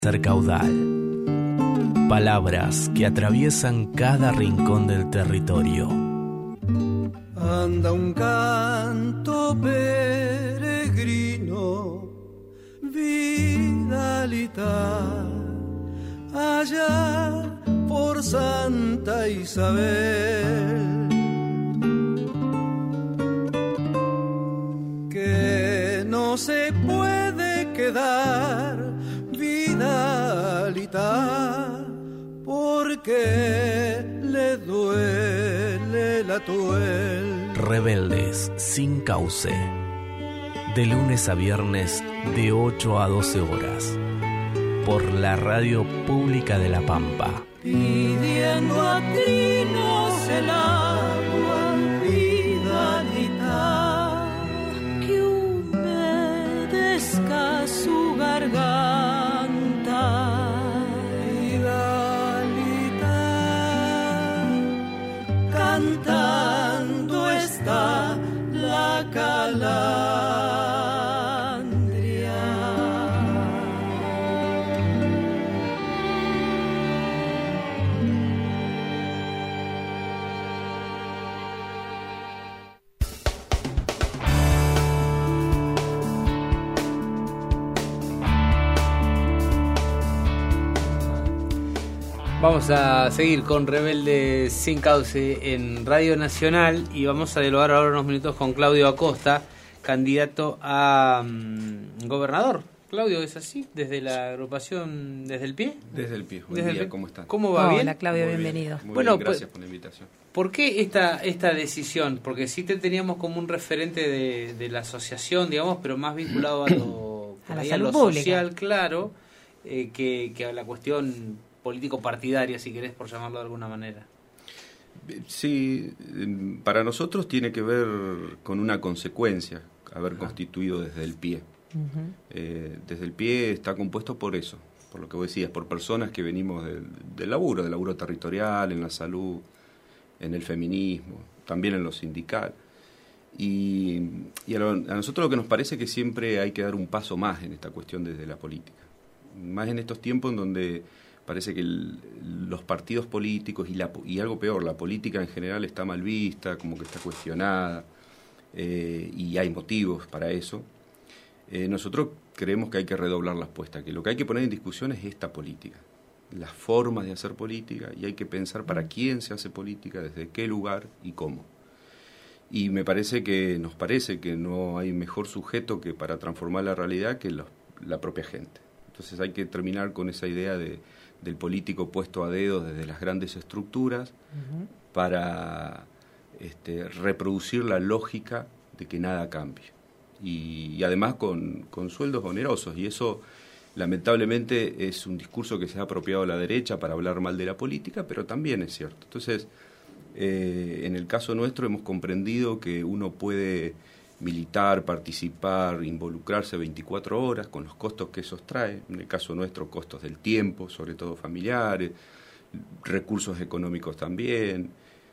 Caudal. Palabras que atraviesan cada rincón del territorio. Anda un canto peregrino, Vidalita, allá por Santa Isabel, que no se puede quedar Vidalita, porque le duele la tuel. Rebeldes sin cauce. De lunes a viernes de 8 a 12 horas. Por la Radio Pública de La Pampa. Pidiendo a trinos el agua, Vidalita, que humedezca su garganta. Cantando está la calandria. Vamos a seguir con Rebeldes sin Cauce en Radio Nacional y vamos a dialogar ahora unos minutos con Claudio Acosta, candidato a gobernador. Claudio, ¿es así? ¿Desde la agrupación Desde el Pie? Desde el Pie. Buen día, ¿cómo están? ¿Cómo va? ¿Bien? Hola, Claudio, Muy bienvenido. Bien. Muy Bueno, bien, gracias por la invitación. ¿Por qué esta decisión? Porque sí te teníamos como un referente de la asociación, digamos, pero más vinculado a lo, A la ahí salud lo pública. social, claro, que a la cuestión político-partidaria, si querés, por llamarlo de alguna manera. Sí, para nosotros tiene que ver con una consecuencia haber constituido Desde el Pie. Uh-huh. Desde el Pie está compuesto por eso, por lo que vos decías, por personas que venimos del laburo territorial, en la salud, en el feminismo, también en lo sindical. Y a nosotros lo que nos parece que siempre hay que dar un paso más en esta cuestión desde la política. Más en estos tiempos en donde parece que los partidos políticos y algo peor, la política en general está mal vista, como que está cuestionada, y hay motivos para eso. Nosotros creemos que hay que redoblar la apuesta, que lo que hay que poner en discusión es esta política, las formas de hacer política, y hay que pensar para quién se hace política, desde qué lugar y cómo. Y nos parece que no hay mejor sujeto que para transformar la realidad que la propia gente. Entonces hay que terminar con esa idea del político puesto a dedo desde las grandes estructuras, uh-huh, para reproducir la lógica de que nada cambie. Y además con sueldos onerosos, y eso lamentablemente es un discurso que se ha apropiado a la derecha para hablar mal de la política, pero también es cierto. Entonces, en el caso nuestro hemos comprendido que uno puede militar, participar, involucrarse 24 horas con los costos que eso trae, en el caso nuestro costos del tiempo, sobre todo familiares, recursos económicos también,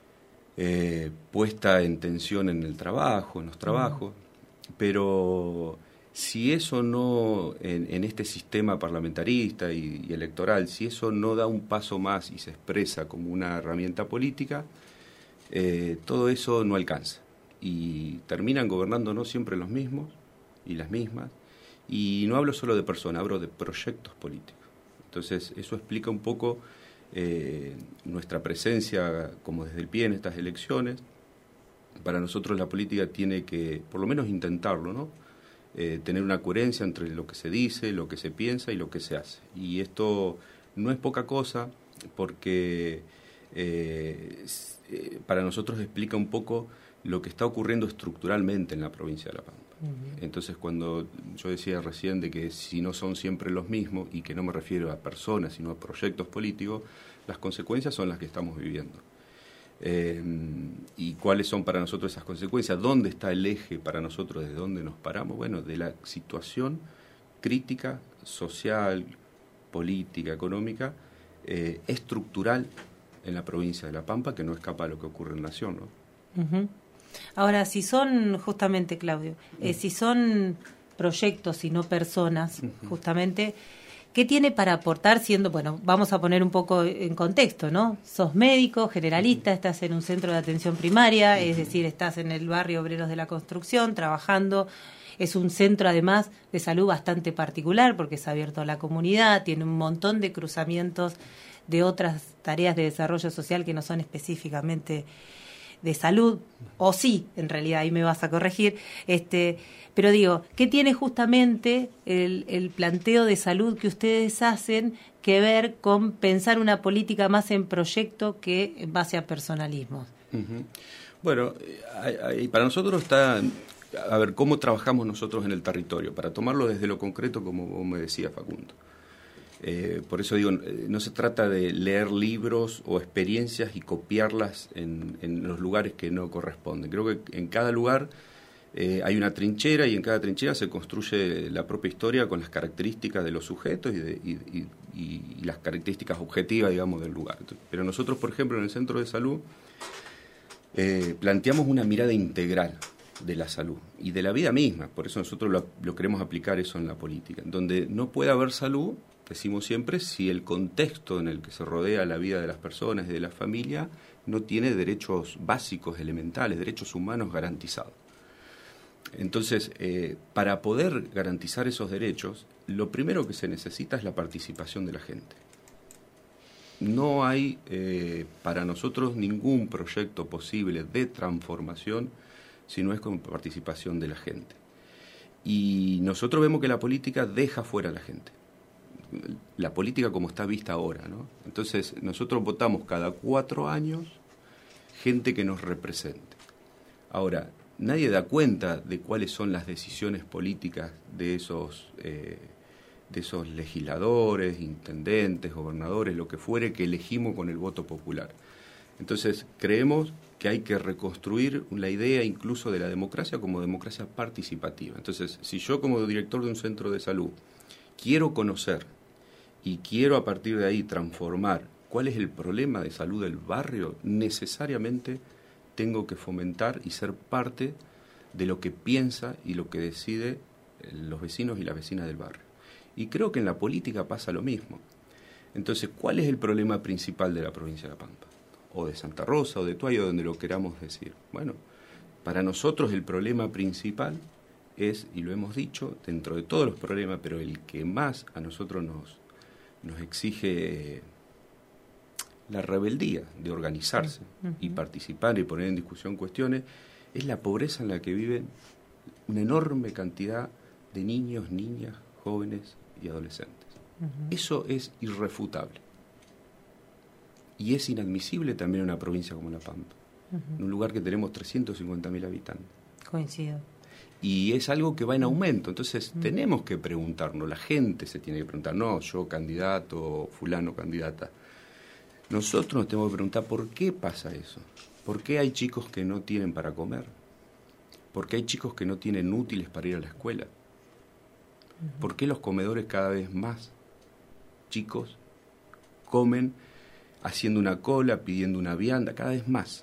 puesta en tensión en el trabajo, en los trabajos, pero si eso no, en este sistema parlamentarista y electoral, si eso no da un paso más y se expresa como una herramienta política, todo eso no alcanza. Y terminan gobernando no siempre los mismos y las mismas, y no hablo solo de personas, hablo de proyectos políticos. Entonces eso explica un poco nuestra presencia como Desde el Pie en estas elecciones. Para nosotros la política tiene que, por lo menos intentarlo, ¿no? Tener una coherencia entre lo que se dice, lo que se piensa y lo que se hace. Y esto no es poca cosa, porque para nosotros explica un poco lo que está ocurriendo estructuralmente en la provincia de La Pampa. Uh-huh. Entonces, cuando yo decía recién de que si no son siempre los mismos, y que no me refiero a personas, sino a proyectos políticos, las consecuencias son las que estamos viviendo. ¿Y cuáles son para nosotros esas consecuencias? ¿Dónde está el eje para nosotros? ¿Desde dónde nos paramos? Bueno, de la situación crítica, social, política, económica, estructural en la provincia de La Pampa, que no escapa a lo que ocurre en Nación, ¿no? Uh-huh. Ahora, si son, justamente, Claudio, si son proyectos y no personas, justamente, ¿Qué tiene para aportar siendo, bueno, vamos a poner un poco en contexto, ¿no? Sos médico, generalista, estás en un centro de atención primaria, es decir, estás en el barrio Obreros de la Construcción, trabajando. Es un centro, además, de salud bastante particular porque es abierto a la comunidad, tiene un montón de cruzamientos de otras tareas de desarrollo social que no son específicamente de salud, o sí, en realidad, ahí me vas a corregir, pero digo, ¿qué tiene justamente el planteo de salud que ustedes hacen que ver con pensar una política más en proyecto que en base a personalismos? Uh-huh. Bueno, para nosotros está, a ver, ¿cómo trabajamos nosotros en el territorio? Para tomarlo desde lo concreto, como vos me decías, Facundo. Por eso digo, no se trata de leer libros o experiencias y copiarlas en los lugares que no corresponden. Creo que en cada lugar hay una trinchera y en cada trinchera se construye la propia historia con las características de los sujetos y las características objetivas, digamos, del lugar. Pero nosotros, por ejemplo, en el Centro de Salud planteamos una mirada integral de la salud y de la vida misma. Por eso nosotros lo queremos aplicar eso en la política, donde no puede haber salud, decimos siempre, si el contexto en el que se rodea la vida de las personas y de la familia no tiene derechos básicos, elementales, derechos humanos garantizados. Entonces, para poder garantizar esos derechos, lo primero que se necesita es la participación de la gente. No hay para nosotros ningún proyecto posible de transformación si no es con participación de la gente. Y nosotros vemos que la política deja fuera a la gente. La política como está vista ahora, ¿no? Entonces, nosotros votamos cada 4 años gente que nos represente. Ahora, nadie da cuenta de cuáles son las decisiones políticas de esos legisladores, intendentes, gobernadores, lo que fuere, que elegimos con el voto popular. Entonces, creemos que hay que reconstruir la idea incluso de la democracia como democracia participativa. Entonces, si yo como director de un centro de salud quiero conocer y quiero a partir de ahí transformar cuál es el problema de salud del barrio, necesariamente tengo que fomentar y ser parte de lo que piensa y lo que decide los vecinos y las vecinas del barrio. Y creo que en la política pasa lo mismo. Entonces, ¿cuál es el problema principal de la provincia de La Pampa? O de Santa Rosa, o de Tuayo, donde lo queramos decir. Bueno, para nosotros el problema principal es, y lo hemos dicho, dentro de todos los problemas, pero el que más a nosotros nos exige la rebeldía de organizarse y participar y poner en discusión cuestiones, es la pobreza en la que viven una enorme cantidad de niños, niñas, jóvenes y adolescentes. Eso es irrefutable. Y es inadmisible también en una provincia como La Pampa, en un lugar que tenemos 350.000 habitantes. Coincido. Y es algo que va en aumento, entonces tenemos que preguntarnos, la gente se tiene que preguntar, no yo candidato, fulano candidata. Nosotros nos tenemos que preguntar por qué pasa eso, por qué hay chicos que no tienen para comer, por qué hay chicos que no tienen útiles para ir a la escuela, por qué los comedores cada vez más chicos comen haciendo una cola, pidiendo una vianda, cada vez más.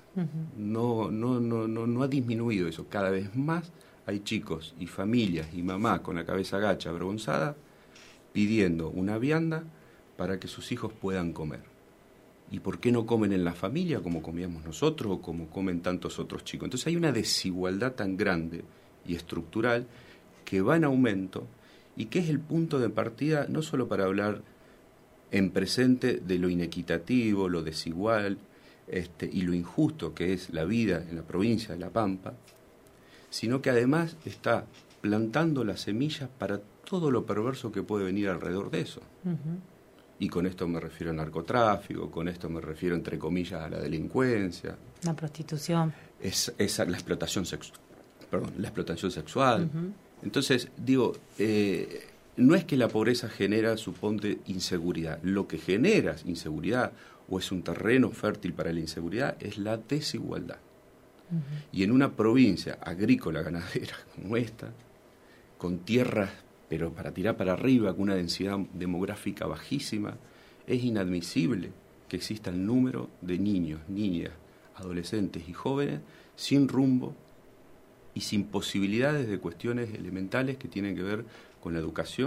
No ha disminuido eso, cada vez más hay chicos y familias y mamás con la cabeza gacha, avergonzada, pidiendo una vianda para que sus hijos puedan comer. ¿Y por qué no comen en la familia como comíamos nosotros o como comen tantos otros chicos? Entonces hay una desigualdad tan grande y estructural que va en aumento y que es el punto de partida no solo para hablar en presente de lo inequitativo, lo desigual y lo injusto que es la vida en la provincia de La Pampa, sino que además está plantando las semillas para todo lo perverso que puede venir alrededor de eso. Y con esto me refiero al narcotráfico, con esto me refiero, entre comillas, a la delincuencia. La prostitución. La explotación sexual. Entonces, digo, no es que la pobreza genera, suponte, inseguridad. Lo que genera inseguridad o es un terreno fértil para la inseguridad es la desigualdad. Y en una provincia agrícola, ganadera como esta, con tierras, pero para tirar para arriba, con una densidad demográfica bajísima, es inadmisible que exista el número de niños, niñas, adolescentes y jóvenes sin rumbo y sin posibilidades de cuestiones elementales que tienen que ver con la educación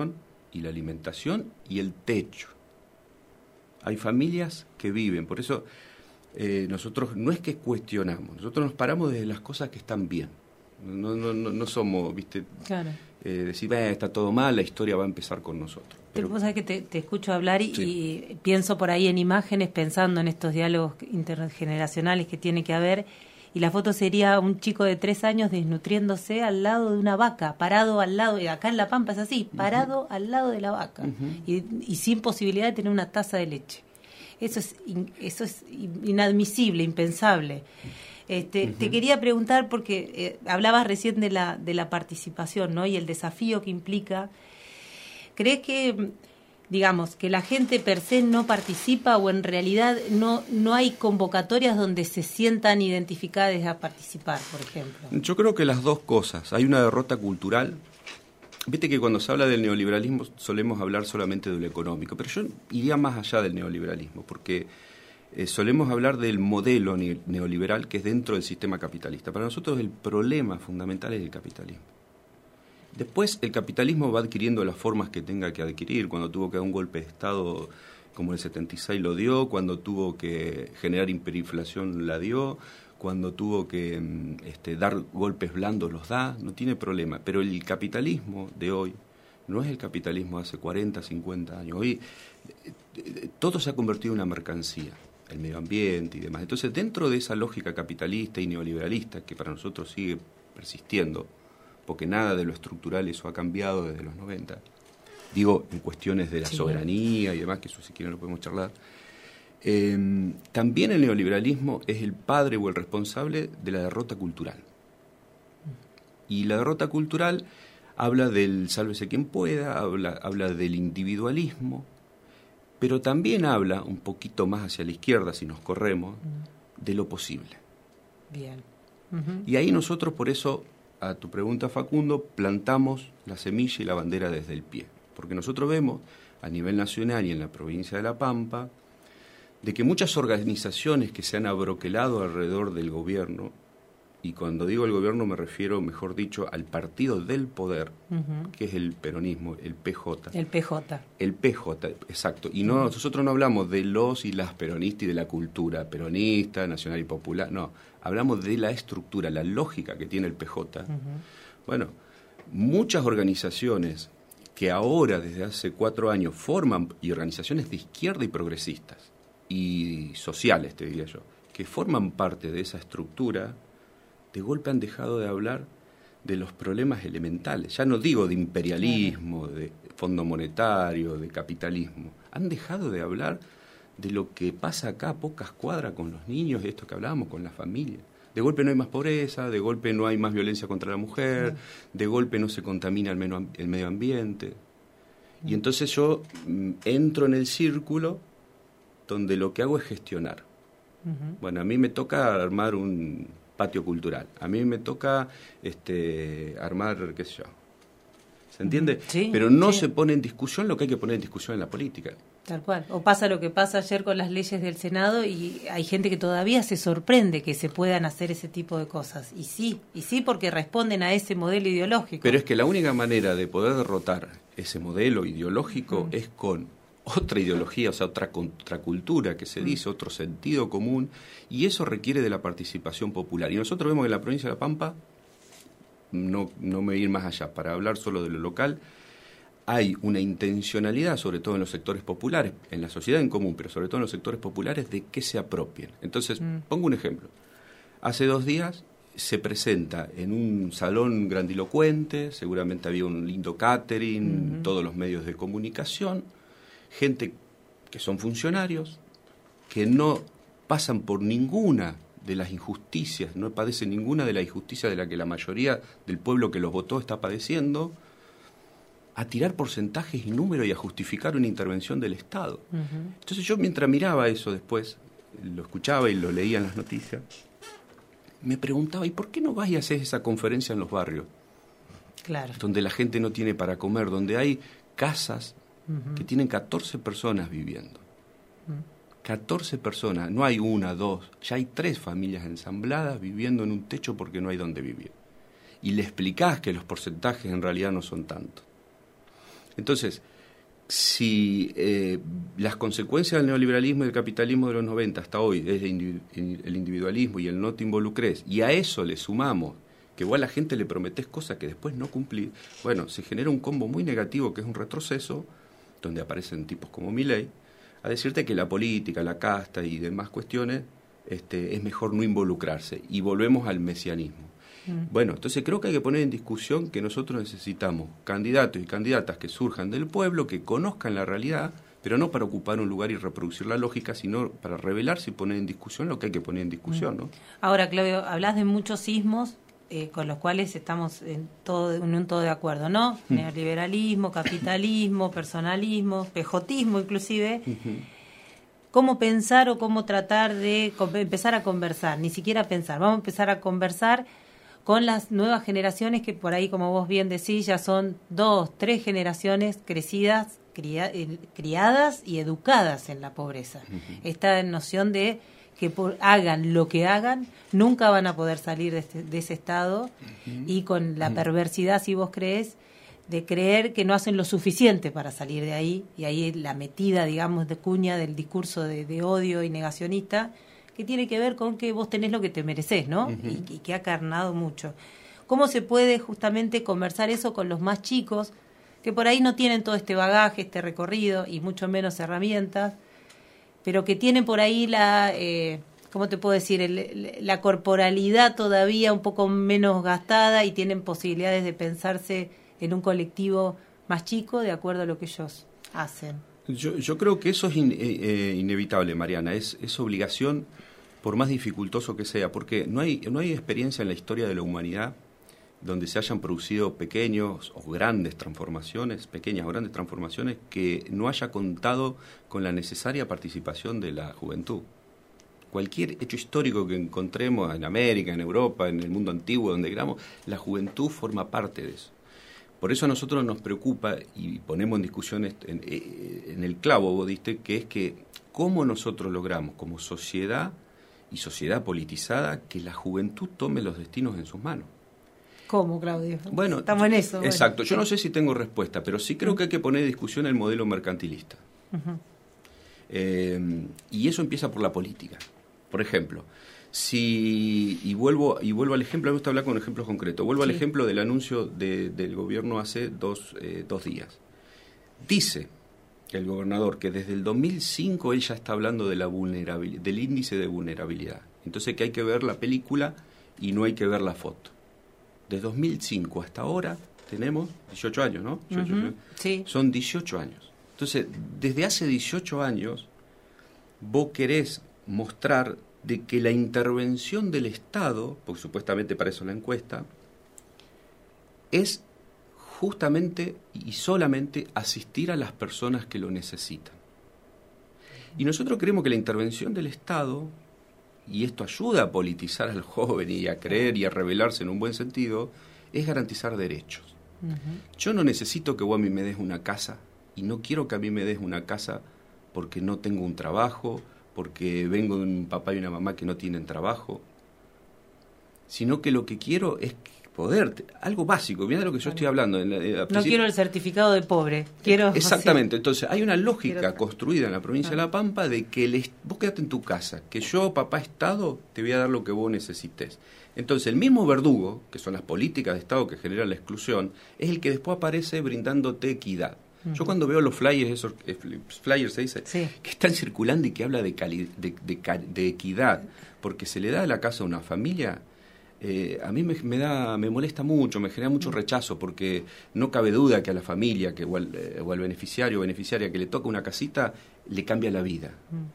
y la alimentación y el techo. Hay familias que viven, por eso nosotros no es que cuestionamos, nosotros nos paramos desde las cosas que están bien. No somos, ¿viste? Claro. Decir, está todo mal, la historia va a empezar con nosotros. Pero vos sabés que te escucho hablar y pienso por ahí en imágenes, pensando en estos diálogos intergeneracionales que tiene que haber, y la foto sería un chico de 3 años desnutriéndose al lado de una vaca, parado al lado, y acá en La Pampa es así, parado al lado de la vaca, y sin posibilidad de tener una taza de leche. Eso es inadmisible, impensable. Te quería preguntar, porque hablabas recién de la participación, ¿no? Y el desafío que implica. ¿Crees que, digamos, que la gente per se no participa, o en realidad no hay convocatorias donde se sientan identificadas a participar, por ejemplo? Yo creo que las dos cosas. Hay una derrota cultural. Viste que cuando se habla del neoliberalismo solemos hablar solamente de lo económico, pero yo iría más allá del neoliberalismo, porque solemos hablar del modelo neoliberal que es dentro del sistema capitalista. Para nosotros el problema fundamental es el capitalismo. Después el capitalismo va adquiriendo las formas que tenga que adquirir. Cuando tuvo que dar un golpe de Estado como el 76 lo dio, cuando tuvo que generar hiperinflación la dio, cuando tuvo que dar golpes blandos los da, no tiene problema. Pero el capitalismo de hoy no es el capitalismo de hace 40, 50 años. Hoy todo se ha convertido en una mercancía, el medio ambiente y demás. Entonces, dentro de esa lógica capitalista y neoliberalista que para nosotros sigue persistiendo, porque nada de lo estructural eso ha cambiado desde los 90, digo, en cuestiones de la soberanía y demás, que eso si quieren lo podemos charlar, también el neoliberalismo es el padre o el responsable de la derrota cultural. Y la derrota cultural habla del sálvese quien pueda, habla del individualismo, pero también habla, un poquito más hacia la izquierda si nos corremos, de lo posible. Bien. Y ahí nosotros, por eso, a tu pregunta, Facundo, plantamos la semilla y la bandera desde el pie. Porque nosotros vemos, a nivel nacional y en la provincia de La Pampa, de que muchas organizaciones que se han abroquelado alrededor del gobierno, y cuando digo el gobierno me refiero, mejor dicho, al partido del poder, que es el peronismo, el PJ. El PJ. El PJ, exacto. Y no, nosotros no hablamos de los y las peronistas y de la cultura peronista, nacional y popular, no. Hablamos de la estructura, la lógica que tiene el PJ. Bueno, muchas organizaciones que ahora, desde hace 4 años, forman, y organizaciones de izquierda y progresistas, y sociales, te diría yo, que forman parte de esa estructura, de golpe han dejado de hablar de los problemas elementales. Ya no digo de imperialismo, de Fondo Monetario, de capitalismo. Han dejado de hablar de lo que pasa acá a pocas cuadras con los niños, de esto que hablábamos, con la familia. De golpe no hay más pobreza, de golpe no hay más violencia contra la mujer, de golpe no se contamina el medio ambiente. Y entonces yo entro en el círculo donde lo que hago es gestionar. Bueno, a mí me toca armar un patio cultural, a mí me toca armar, qué sé yo, ¿se entiende? Sí, pero no se pone en discusión lo que hay que poner en discusión en la política. Tal cual. O pasa lo que pasa ayer con las leyes del Senado, y hay gente que todavía se sorprende que se puedan hacer ese tipo de cosas. Y sí, porque responden a ese modelo ideológico. Pero es que la única manera de poder derrotar ese modelo ideológico es con otra ideología, o sea, otra contracultura que se dice, otro sentido común, y eso requiere de la participación popular. Y nosotros vemos que en la provincia de La Pampa, no me voy a ir más allá, para hablar solo de lo local, hay una intencionalidad, sobre todo en los sectores populares, en la sociedad en común, pero sobre todo en los sectores populares, de que se apropien. Entonces, pongo un ejemplo. Hace 2 días se presenta en un salón grandilocuente, seguramente había un lindo catering, todos los medios de comunicación, gente que son funcionarios, que no pasan por ninguna de las injusticias, no padecen ninguna de las injusticias de la que la mayoría del pueblo que los votó está padeciendo, a tirar porcentajes y números y a justificar una intervención del Estado. Entonces yo, mientras miraba eso después, lo escuchaba y lo leía en las noticias, me preguntaba, ¿y por qué no vas y haces esa conferencia en los barrios? Claro. Donde la gente no tiene para comer, donde hay casas que tienen 14 personas viviendo. 14 personas, no hay 1, 2, ya hay 3 familias ensambladas viviendo en un techo porque no hay donde vivir. Y le explicás que los porcentajes en realidad no son tantos. Entonces, si las consecuencias del neoliberalismo y del capitalismo de los 90 hasta hoy es el individualismo y el no te involucres, y a eso le sumamos que vos a la gente le prometés cosas que después no cumplís, bueno, se genera un combo muy negativo que es un retroceso, donde aparecen tipos como Milei, a decirte que la política, la casta y demás cuestiones es mejor no involucrarse, y volvemos al mesianismo. Bueno, entonces creo que hay que poner en discusión que nosotros necesitamos candidatos y candidatas que surjan del pueblo, que conozcan la realidad, pero no para ocupar un lugar y reproducir la lógica, sino para revelarse y poner en discusión lo que hay que poner en discusión, ¿no? Ahora, Claudio, hablas de muchos sismos con los cuales estamos en un todo de acuerdo, ¿no? Neoliberalismo, capitalismo, personalismo, pejotismo inclusive. ¿Cómo pensar o cómo tratar de empezar a conversar? Ni siquiera pensar, vamos a empezar a conversar con las nuevas generaciones que por ahí, como vos bien decís, ya son 2, 3 generaciones crecidas, criadas y educadas en la pobreza. Esta noción de que hagan lo que hagan, nunca van a poder salir de ese estado, y con la perversidad, si vos crees, de creer que no hacen lo suficiente para salir de ahí, y ahí la metida, digamos, de cuña del discurso de odio y negacionista, que tiene que ver con que vos tenés lo que te merecés, ¿no? Y que ha carnado mucho. ¿Cómo se puede justamente conversar eso con los más chicos, que por ahí no tienen todo este bagaje, este recorrido, y mucho menos herramientas, pero que tienen por ahí ¿cómo te puedo decir? La corporalidad todavía un poco menos gastada, y tienen posibilidades de pensarse en un colectivo más chico de acuerdo a lo que ellos hacen? Yo creo que eso es inevitable, Mariana, es obligación, por más dificultoso que sea, porque no hay experiencia en la historia de la humanidad donde se hayan producido pequeñas o grandes transformaciones, que no haya contado con la necesaria participación de la juventud. Cualquier hecho histórico que encontremos en América, en Europa, en el mundo antiguo, donde queramos, la juventud forma parte de eso. Por eso a nosotros nos preocupa, y ponemos en discusión en el clavo, vos diste, que es que cómo nosotros logramos como sociedad y sociedad politizada que la juventud tome los destinos en sus manos. ¿Cómo, Claudio? Bueno, estamos en eso. Exacto. Bueno. Yo no sé si tengo respuesta, pero sí creo que hay que poner en discusión el modelo mercantilista. Y eso empieza por la política. Por ejemplo, y vuelvo al ejemplo, me gusta hablar con ejemplos concretos. Vuelvo al ejemplo del anuncio del gobierno hace dos días. Dice el gobernador que desde el 2005 él ya está hablando de la vulnerabilidad, del índice de vulnerabilidad. Entonces que hay que ver la película y no hay que ver la foto. De 2005 hasta ahora tenemos 18 años, ¿no? 18 años. Sí. Son 18 años. Entonces, desde hace 18 años vos querés mostrar de que la intervención del Estado, porque supuestamente para eso la encuesta, es justamente y solamente asistir a las personas que lo necesitan. Y nosotros creemos que la intervención del Estado, y esto ayuda a politizar al joven y a creer y a rebelarse en un buen sentido, es garantizar derechos. Yo no necesito que vos a mí me des una casa, y no quiero que a mí me des una casa porque no tengo un trabajo, porque vengo de un papá y una mamá que no tienen trabajo, sino que lo que quiero es poder, algo básico, mira de lo que yo estoy hablando. No quiero el certificado de pobre, quiero... Exactamente, entonces hay una lógica construida en la provincia de La Pampa de que vos quedate en tu casa, que yo, papá Estado, te voy a dar lo que vos necesites. Entonces el mismo verdugo, que son las políticas de Estado que generan la exclusión, es el que después aparece brindándote equidad. Yo cuando veo los flyers, esos flyers se dice, que están circulando y que habla de equidad, porque se le da la casa a una familia, a mí me molesta mucho, me genera mucho rechazo, porque no cabe duda que a la familia o al beneficiario o beneficiaria que le toca una casita, le cambia la vida.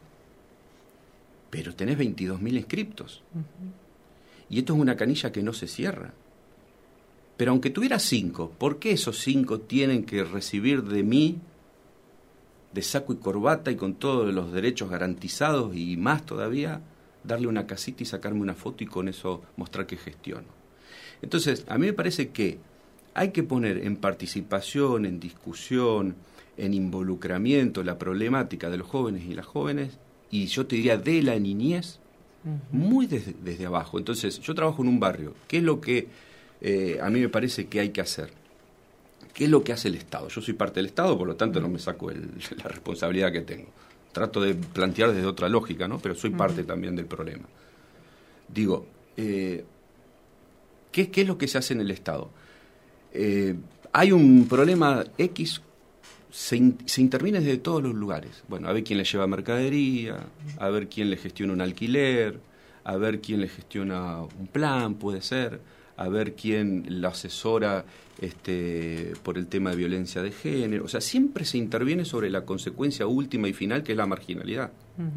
Pero tenés 22.000 inscriptos. Y esto es una canilla que no se cierra. Pero aunque tuviera 5, ¿por qué esos 5 tienen que recibir de mí, de saco y corbata y con todos los derechos garantizados y más todavía, darle una casita y sacarme una foto y con eso mostrar que gestiono? Entonces, a mí me parece que hay que poner en participación, en discusión, en involucramiento la problemática de los jóvenes y las jóvenes, y yo te diría de la niñez, muy desde abajo. Entonces, yo trabajo en un barrio. ¿Qué es lo que a mí me parece que hay que hacer? ¿qué es lo que hace el Estado? Yo soy parte del Estado, por lo tanto no me saco la responsabilidad que tengo. Trato de plantear desde otra lógica, ¿no? Pero soy parte también del problema. Digo, ¿qué es lo que se hace en el Estado? Hay un problema X, se interviene desde todos los lugares. Bueno, a ver quién le lleva mercadería, a ver quién le gestiona un alquiler, a ver quién le gestiona un plan, puede ser, a ver quién lo asesora por el tema de violencia de género. O sea, siempre se interviene sobre la consecuencia última y final, que es la marginalidad.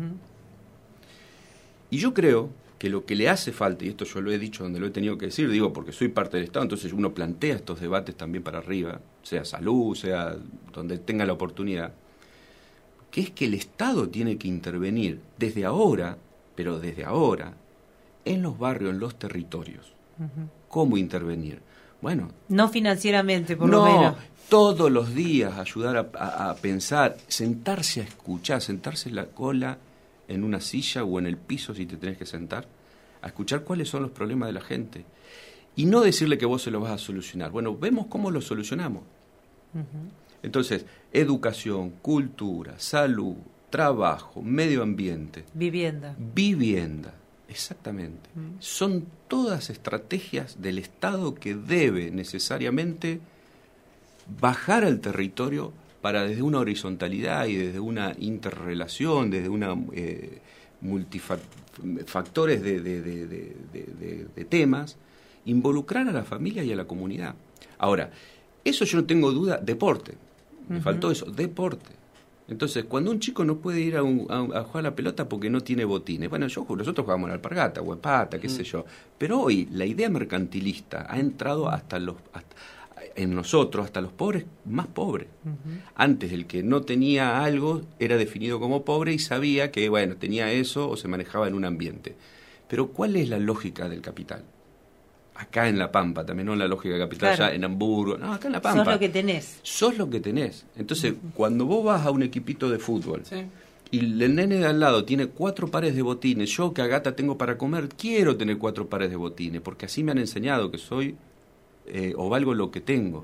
Y yo creo que lo que le hace falta, y esto yo lo he dicho donde lo he tenido que decir, digo porque soy parte del Estado, entonces uno plantea estos debates también para arriba, sea salud, sea donde tenga la oportunidad, que es que el Estado tiene que intervenir desde ahora, pero desde ahora, en los barrios, en los territorios. ¿Cómo intervenir? Bueno, no financieramente, por lo menos. Todos los días ayudar a pensar, sentarse a escuchar, sentarse en la cola en una silla o en el piso si te tenés que sentar, a escuchar cuáles son los problemas de la gente. Y no decirle que vos se los vas a solucionar. Bueno, vemos cómo lo solucionamos. Entonces, educación, cultura, salud, trabajo, medio ambiente. Vivienda, exactamente. Son todas estrategias del Estado que debe necesariamente bajar al territorio para desde una horizontalidad y desde una interrelación, desde una multifactores de temas, involucrar a la familia y a la comunidad. Ahora, eso yo no tengo duda, deporte, me faltó eso, deporte. Entonces, cuando un chico no puede ir a jugar a la pelota porque no tiene botines, bueno, nosotros jugamos en alpargata o en pata, qué sé yo, pero hoy la idea mercantilista ha entrado en nosotros, hasta los pobres más pobres. Antes, el que no tenía algo era definido como pobre y sabía que, bueno, tenía eso o se manejaba en un ambiente. Pero ¿cuál es la lógica del capital? Acá en La Pampa, también no la lógica del capital, claro. Allá en Hamburgo, no, acá en La Pampa. Sos lo que tenés. Entonces, cuando vos vas a un equipito de fútbol y el nene de al lado tiene 4 pares de botines, yo que a gata tengo para comer, quiero tener 4 pares de botines, porque así me han enseñado que soy... o valgo lo que tengo.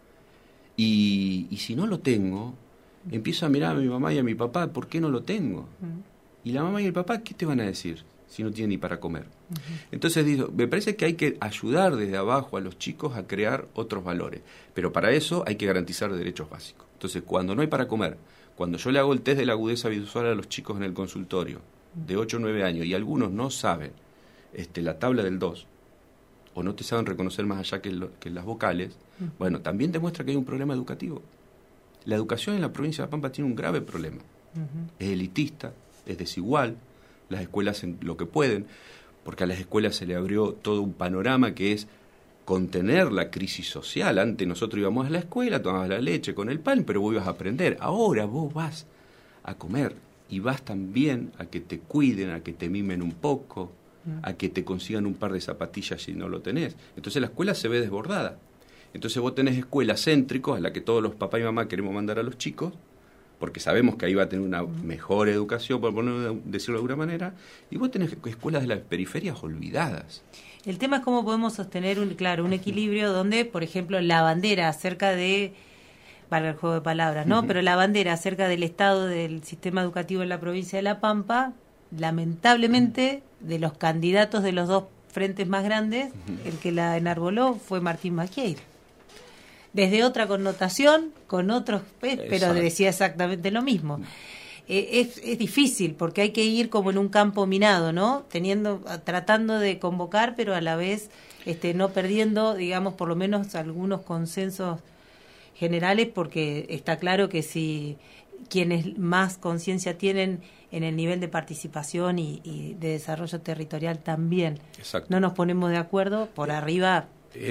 Y si no lo tengo, empiezo a mirar a mi mamá y a mi papá, ¿por qué no lo tengo? Y la mamá y el papá, ¿qué te van a decir si no tienen ni para comer? Entonces digo, me parece que hay que ayudar desde abajo a los chicos a crear otros valores, pero para eso hay que garantizar derechos básicos. Entonces, cuando no hay para comer, cuando yo le hago el test de la agudeza visual a los chicos en el consultorio de 8 o 9 años y algunos no saben la tabla del 2, o no te saben reconocer más allá que las vocales, bueno, también demuestra que hay un problema educativo. La educación en la provincia de La Pampa tiene un grave problema. Es elitista, es desigual, las escuelas hacen lo que pueden, porque a las escuelas se le abrió todo un panorama que es contener la crisis social. Antes nosotros íbamos a la escuela, tomabas la leche con el pan, pero vos ibas a aprender. Ahora vos vas a comer y vas también a que te cuiden, a que te mimen un poco, a que te consigan un par de zapatillas si no lo tenés. Entonces la escuela se ve desbordada. Entonces vos tenés escuelas céntricos a las que todos los papás y mamá queremos mandar a los chicos, porque sabemos que ahí va a tener una mejor educación, por decirlo de alguna manera, y vos tenés escuelas de las periferias olvidadas. El tema es cómo podemos sostener un equilibrio donde, por ejemplo, la bandera acerca de, valga el juego de palabras, ¿no? Pero la bandera acerca del estado del sistema educativo en la provincia de La Pampa, lamentablemente, de los candidatos de los dos frentes más grandes, el que la enarboló fue Martín Macieira. Desde otra connotación, con otros, pero decía exactamente lo mismo. Es difícil porque hay que ir como en un campo minado, ¿no? Tratando de convocar, pero a la vez no perdiendo, digamos, por lo menos algunos consensos generales, porque está claro que si quienes más conciencia tienen en el nivel de participación y de desarrollo territorial también no nos ponemos de acuerdo, por arriba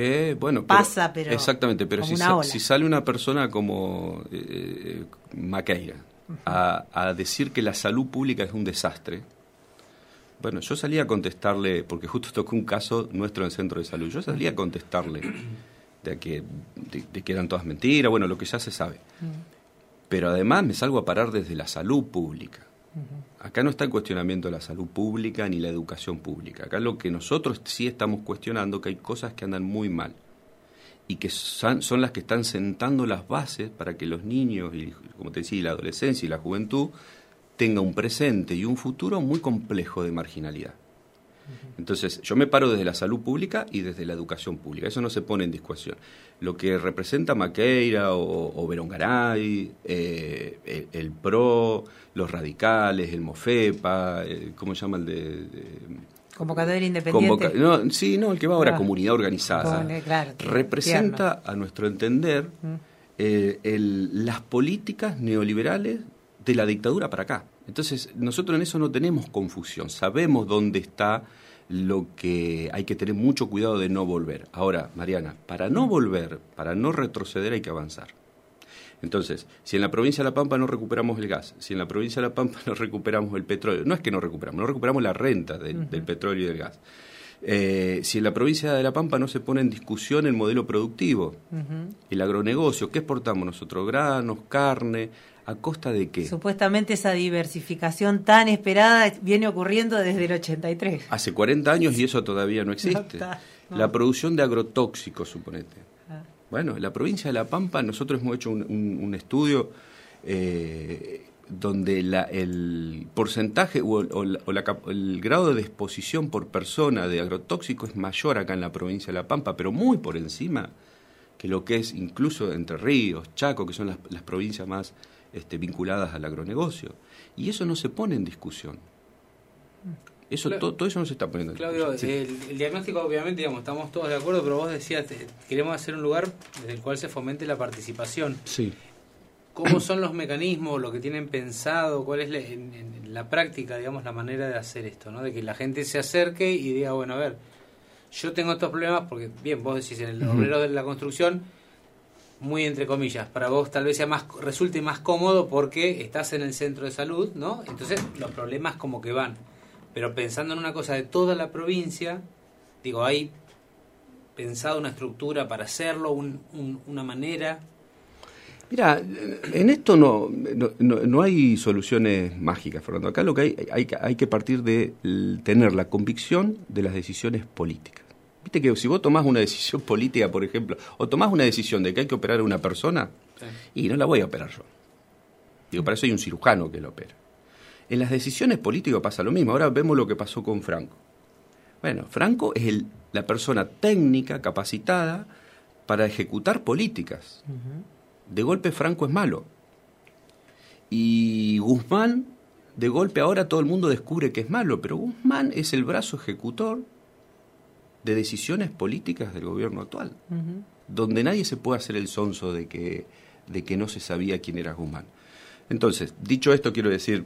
pasa, pero exactamente, pero si sale una persona como Macieira a decir que la salud pública es un desastre, bueno, yo salí a contestarle, porque justo tocó un caso nuestro en el centro de salud, yo salí a contestarle de que eran todas mentiras, bueno, lo que ya se sabe. Pero además me salgo a parar desde la salud pública. Acá no está el cuestionamiento de la salud pública ni la educación pública. Acá lo que nosotros sí estamos cuestionando, que hay cosas que andan muy mal. y que son las que están sentando las bases para que los niños, y como te decía, la adolescencia y la juventud, tenga un presente y un futuro muy complejo de marginalidad. Entonces, yo me paro desde la salud pública y desde la educación pública. Eso no se pone en discusión. Lo que representa Maqueira o Berongaray, el PRO, los radicales, el MOFEPA, ¿cómo se llama el de Convocatoria Independiente? El que va ahora, Comunidad Organizada. Claro, representa, a nuestro entender, las políticas neoliberales de la dictadura para acá. Entonces, nosotros en eso no tenemos confusión, sabemos dónde está lo que hay que tener mucho cuidado de no volver. Ahora, Mariana, para no volver, para no retroceder hay que avanzar. Entonces, si en la provincia de La Pampa no recuperamos el gas, si en la provincia de La Pampa no recuperamos el petróleo, no es que no recuperamos la renta del petróleo y del gas. Si en la provincia de La Pampa no se pone en discusión el modelo productivo, el agronegocio, ¿qué exportamos nosotros? Granos, carne, ¿a costa de qué? Supuestamente esa diversificación tan esperada viene ocurriendo desde el 83. Hace 40 años y eso todavía no existe. No. La producción de agrotóxicos, suponete. Bueno, en la provincia de La Pampa nosotros hemos hecho un estudio donde el porcentaje el grado de exposición por persona de agrotóxico es mayor acá en la provincia de La Pampa, pero muy por encima que lo que es incluso Entre Ríos, Chaco, que son las provincias más vinculadas al agronegocio. Y eso no se pone en discusión. Todo eso no se está poniendo en Claudio, discusión. el diagnóstico, obviamente, estamos todos de acuerdo, pero vos decías, queremos hacer un lugar desde el cual se fomente la participación. Sí. ¿Cómo son los mecanismos, lo que tienen pensado? ¿Cuál es en la práctica, digamos, la manera de hacer esto, ¿no? De que la gente se acerque y diga, bueno, a ver, yo tengo estos problemas porque, bien, vos decís, en el obrero de la construcción, muy entre comillas, para vos tal vez resulte más cómodo porque estás en el centro de salud, ¿no? Entonces los problemas como que van. Pero pensando en una cosa de toda la provincia, digo, ¿hay pensado una estructura para hacerlo, una manera? Mira, en esto no hay soluciones mágicas, Fernando. Acá lo que hay que partir de tener la convicción de las decisiones políticas. Viste que si vos tomás una decisión política, por ejemplo, o tomás una decisión de que hay que operar a una persona, y no la voy a operar yo. Digo, para eso hay un cirujano que la opera. En las decisiones políticas pasa lo mismo. Ahora vemos lo que pasó con Franco. Bueno, Franco es la persona técnica, capacitada, para ejecutar políticas. De golpe Franco es malo. Y Guzmán, de golpe ahora todo el mundo descubre que es malo, pero Guzmán es el brazo ejecutor de decisiones políticas del gobierno actual, donde nadie se puede hacer el sonso de que no se sabía quién era Guzmán. Entonces, dicho esto, quiero decir,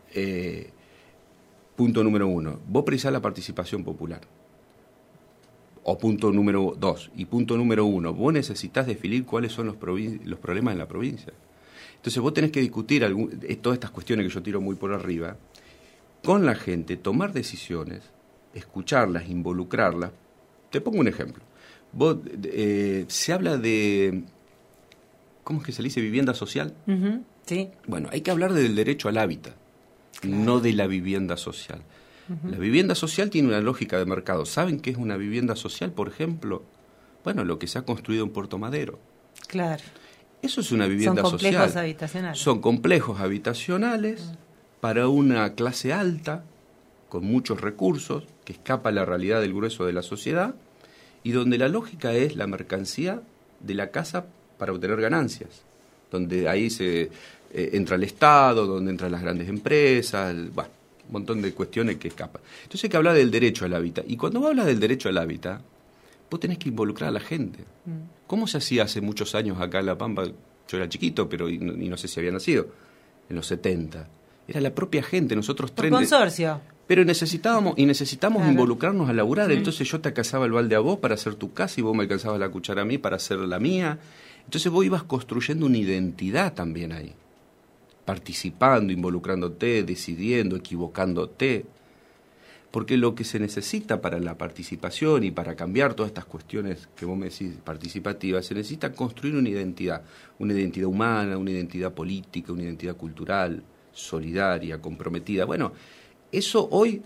punto número 1, vos precisás la participación popular. O punto número 2, y punto número 1, vos necesitas definir cuáles son los problemas en la provincia. Entonces vos tenés que discutir todas estas cuestiones que yo tiro muy por arriba, con la gente, tomar decisiones, escucharlas, involucrarlas. Te pongo un ejemplo. Se habla de, ¿cómo es que se le dice? Vivienda social. Sí. Bueno, hay que hablar del derecho al hábitat, no de la vivienda social. La vivienda social tiene una lógica de mercado. ¿Saben qué es una vivienda social, por ejemplo? Bueno, lo que se ha construido en Puerto Madero. Claro. Eso es una vivienda social. Son complejos habitacionales. Son complejos habitacionales para una clase alta, con muchos recursos, que escapa a la realidad del grueso de la sociedad, y donde la lógica es la mercancía de la casa para obtener ganancias. Donde ahí entra el Estado, donde entran las grandes empresas, un montón de cuestiones que escapan. Entonces hay que hablar del derecho al hábitat. Y cuando vos hablas del derecho al hábitat, vos tenés que involucrar a la gente. ¿Cómo se hacía hace muchos años acá en La Pampa? Yo era chiquito, pero y no sé si había nacido, en los 70. Era la propia gente, nosotros Un consorcio. Pero necesitamos claro, involucrarnos a laburar. Entonces yo te alcanzaba el balde a vos para hacer tu casa y vos me alcanzabas la cuchara a mí para hacer la mía. Entonces vos ibas construyendo una identidad también ahí. Participando, involucrándote, decidiendo, equivocándote. Porque lo que se necesita para la participación y para cambiar todas estas cuestiones que vos me decís participativas, se necesita construir una identidad humana, una identidad política, una identidad cultural, solidaria, comprometida. Bueno, eso hoy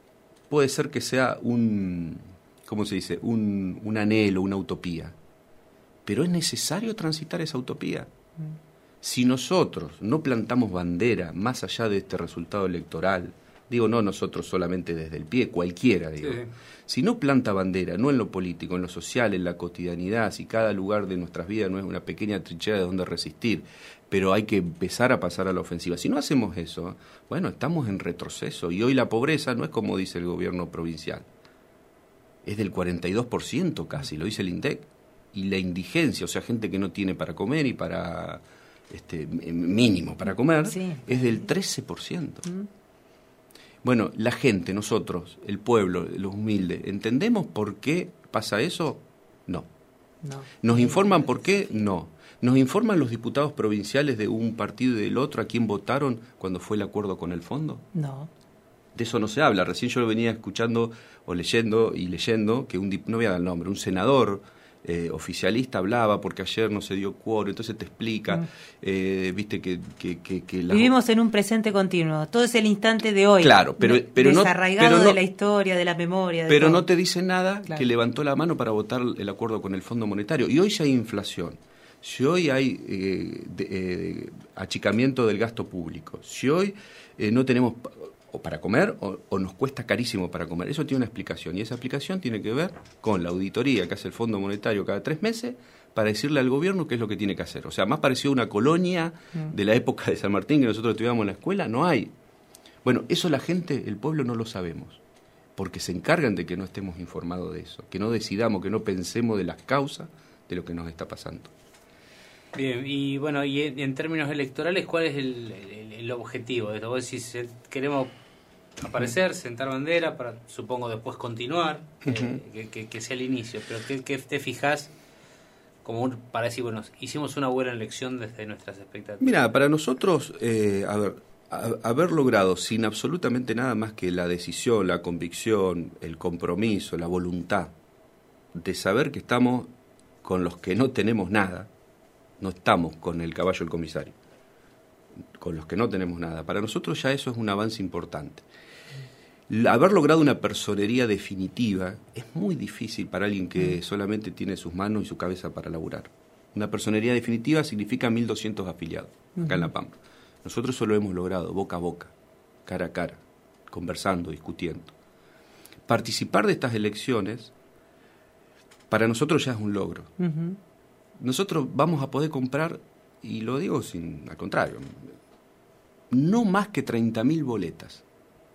puede ser que sea un anhelo, una utopía. pero es necesario transitar esa utopía. Si nosotros no plantamos bandera más allá de este resultado electoral, digo no nosotros solamente desde el pie, cualquiera, digo. Sí. Si no planta bandera, no en lo político, en lo social, en la cotidianidad, si cada lugar de nuestras vidas no es una pequeña trinchera de donde resistir, pero hay que empezar a pasar a la ofensiva. Si no hacemos eso, bueno, estamos en retroceso. Y hoy la pobreza no es como dice el gobierno provincial, es del 42% casi, lo dice el INDEC. Y la indigencia, o sea, gente que no tiene para comer y para mínimo para comer, sí, es del 13%. Bueno, la gente, nosotros, el pueblo, los humildes, ¿entendemos por qué pasa eso? No. ¿Nos informan por qué? No. ¿Nos informan los diputados provinciales de un partido y del otro a quién votaron cuando fue el acuerdo con el fondo? No. De eso no se habla. Recién yo lo venía escuchando o leyendo que no voy a dar el nombre, un senador oficialista hablaba porque ayer no se dio quórum, entonces te explica, viste que vivimos en un presente continuo, todo es el instante de hoy, claro, pero desarraigado no, de la historia, de la memoria, pero todo. No te dice nada, claro, que levantó la mano para votar el acuerdo con el Fondo Monetario, y hoy ya hay inflación, si hoy hay achicamiento del gasto público, si hoy no tenemos o para comer o nos cuesta carísimo para comer. Eso tiene una explicación, y esa explicación tiene que ver con la auditoría que hace el Fondo Monetario cada 3 meses para decirle al gobierno qué es lo que tiene que hacer. O sea, más parecido a una colonia de la época de San Martín que nosotros estudiábamos en la escuela, no hay. Bueno, eso la gente, el pueblo no lo sabemos, porque se encargan de que no estemos informados de eso, que no decidamos, que no pensemos de las causas de lo que nos está pasando. Bien, y bueno, y en términos electorales, ¿cuál es el objetivo de esto? Vos decís, queremos aparecer, sentar bandera para, supongo, después continuar, que sea el inicio, pero ¿qué te fijás como para decir, bueno, hicimos una buena elección desde nuestras expectativas? Mira, para nosotros, haber logrado sin absolutamente nada más que la decisión, la convicción, el compromiso, la voluntad de saber que estamos con los que no tenemos nada, no estamos con el caballo del comisario, con los que no tenemos nada. Para nosotros ya eso es un avance importante. Haber logrado una personería definitiva es muy difícil para alguien que solamente tiene sus manos y su cabeza para laburar. Una personería definitiva significa 1.200 afiliados acá en La Pampa. Nosotros eso lo hemos logrado boca a boca, cara a cara, conversando, discutiendo. Participar de estas elecciones para nosotros ya es un logro. Nosotros vamos a poder comprar, y lo digo al contrario, no más que 30.000 boletas.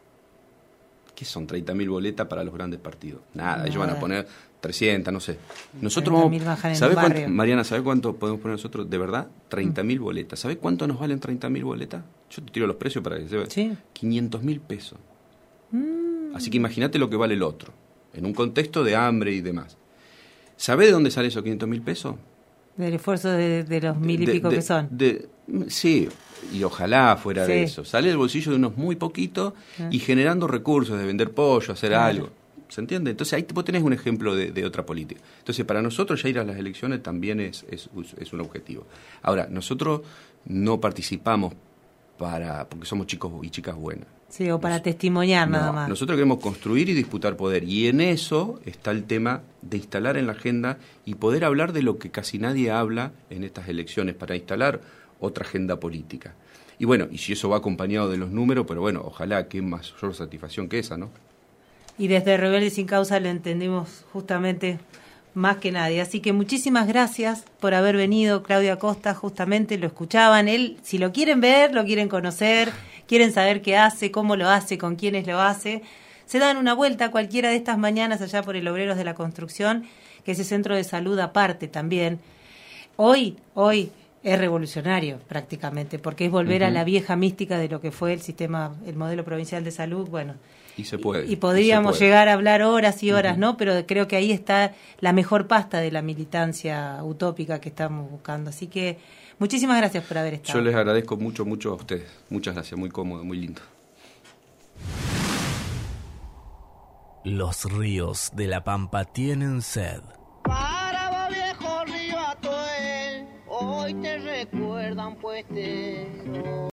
¿Qué son 30.000 boletas para los grandes partidos? Nada, ellos van a poner 300, no sé. Nosotros vamos, ¿sabe cuánto, Mariana, ¿sabe cuánto podemos poner nosotros? De verdad, 30.000 boletas. ¿Sabe cuánto nos valen 30.000 boletas? Yo te tiro los precios para que se vea. ¿Sí? 500.000 pesos. Así que imagínate lo que vale el otro, en un contexto de hambre y demás. ¿Sabe de dónde sale esos 500.000 pesos? Del esfuerzo de los 1.000 y pico que son. Sí, y ojalá fuera de eso. Sale del bolsillo de unos muy poquitos y generando recursos de vender pollo, hacer algo. ¿Se entiende? Entonces ahí vos tenés un ejemplo de otra política. Entonces para nosotros ya ir a las elecciones también es un objetivo. Ahora, nosotros no participamos porque somos chicos y chicas buenas. Sí, o para testimoniar nada más. Nosotros queremos construir y disputar poder, y en eso está el tema de instalar en la agenda y poder hablar de lo que casi nadie habla en estas elecciones, para instalar otra agenda política. Y bueno, y si eso va acompañado de los números, pero bueno, ojalá que mayor satisfacción que esa, ¿no? Y desde Rebelde Sin Causa lo entendemos justamente más que nadie. Así que muchísimas gracias por haber venido, Claudio Acosta. Justamente lo escuchaban. Él, si lo quieren ver, lo quieren conocer, quieren saber qué hace, cómo lo hace, con quiénes lo hace, se dan una vuelta cualquiera de estas mañanas allá por el Obreros de la Construcción, que ese centro de salud aparte también. Hoy es revolucionario prácticamente, porque es volver a la vieja mística de lo que fue el modelo provincial de salud. Bueno, y se puede. Y podríamos llegar a hablar horas y horas, ¿no? Pero creo que ahí está la mejor pasta de la militancia utópica que estamos buscando. Así que muchísimas gracias por haber estado. Yo les agradezco mucho a ustedes. Muchas gracias, muy cómodo, muy lindo. Los ríos de La Pampa tienen sed. Para vos, viejo río Atoel, hoy te recuerdan pues te